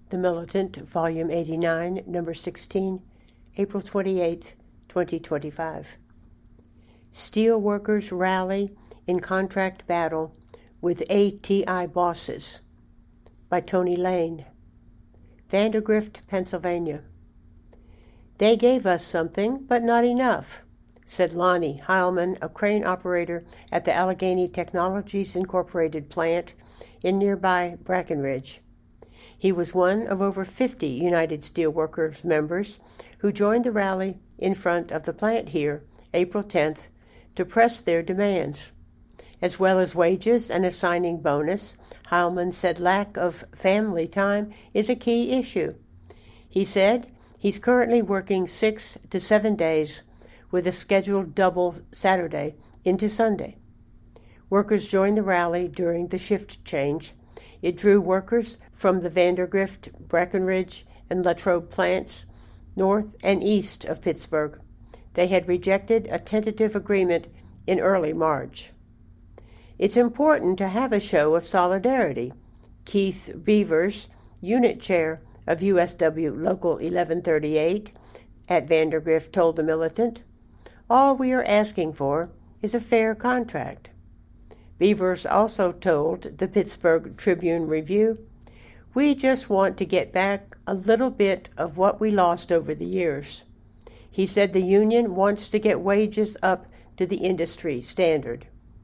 The Militant, Volume 89, Number 16, April 28, 2025. Steel workers rally in contract battle with ATI bosses, by Tony Lane. Vandergrift, Pennsylvania. They gave us something, but not enough, said Lonnie Heilman, a crane operator at the Allegheny Technologies Incorporated plant in nearby Brackenridge. He was one of over 50 United Steelworkers members who joined the rally in front of the plant here, April 10th, to press their demands. As well as wages and a signing bonus, Heilman said lack of family time is a key issue. He said he's currently working 6 to 7 days with a scheduled double Saturday into Sunday. Workers joined the rally during the shift change. It drew workers from the Vandergrift, Brackenridge, and Latrobe plants, north and east of Pittsburgh. They had rejected a tentative agreement in early March. It's important to have a show of solidarity, Keith Beavers, unit chair of USW Local 1138 at Vandergrift, told the Militant. All we are asking for is a fair contract. Beavers also told the Pittsburgh Tribune-Review, we just want to get back a little bit of what we lost over the years. He said the union wants to get wages up to the industry standard.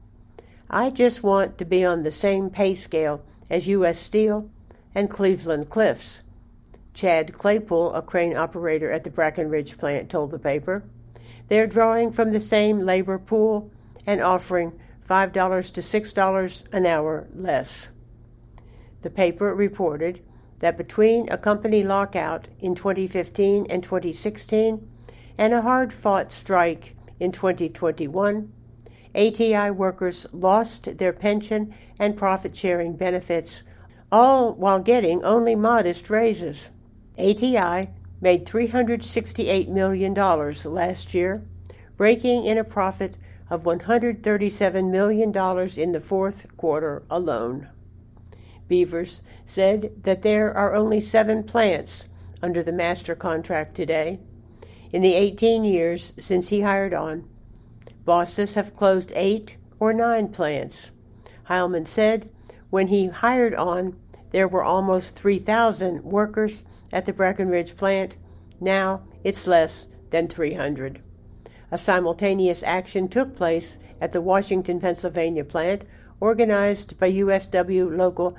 I just want to be on the same pay scale as U.S. Steel and Cleveland Cliffs, Chad Claypool, a crane operator at the Brackenridge plant, told the paper. They're drawing from the same labor pool and offering $5 to $6 an hour less. The paper reported that between a company lockout in 2015 and 2016 and a hard-fought strike in 2021, ATI workers lost their pension and profit-sharing benefits, all while getting only modest raises. ATI made $368 million last year, breaking in a profit of $137 million in the fourth quarter alone. Beavers said that there are only 7 plants under the master contract today. In the 18 years since he hired on, bosses have closed 8 or 9 plants. Heilman said when he hired on, there were almost 3,000 workers at the Brackenridge plant. Now it's less than 300. A simultaneous action took place at the Washington, Pennsylvania plant, organized by USW Local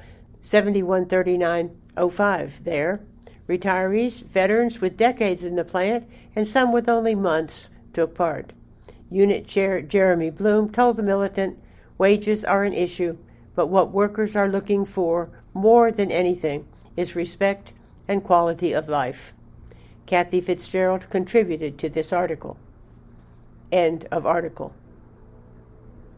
713905 there. Retirees, veterans with decades in the plant, and some with only months took part. Unit Chair Jeremy Bloom told the Militant, wages are an issue, but what workers are looking for more than anything is respect and quality of life. Kathy Fitzgerald contributed to this article. End of article.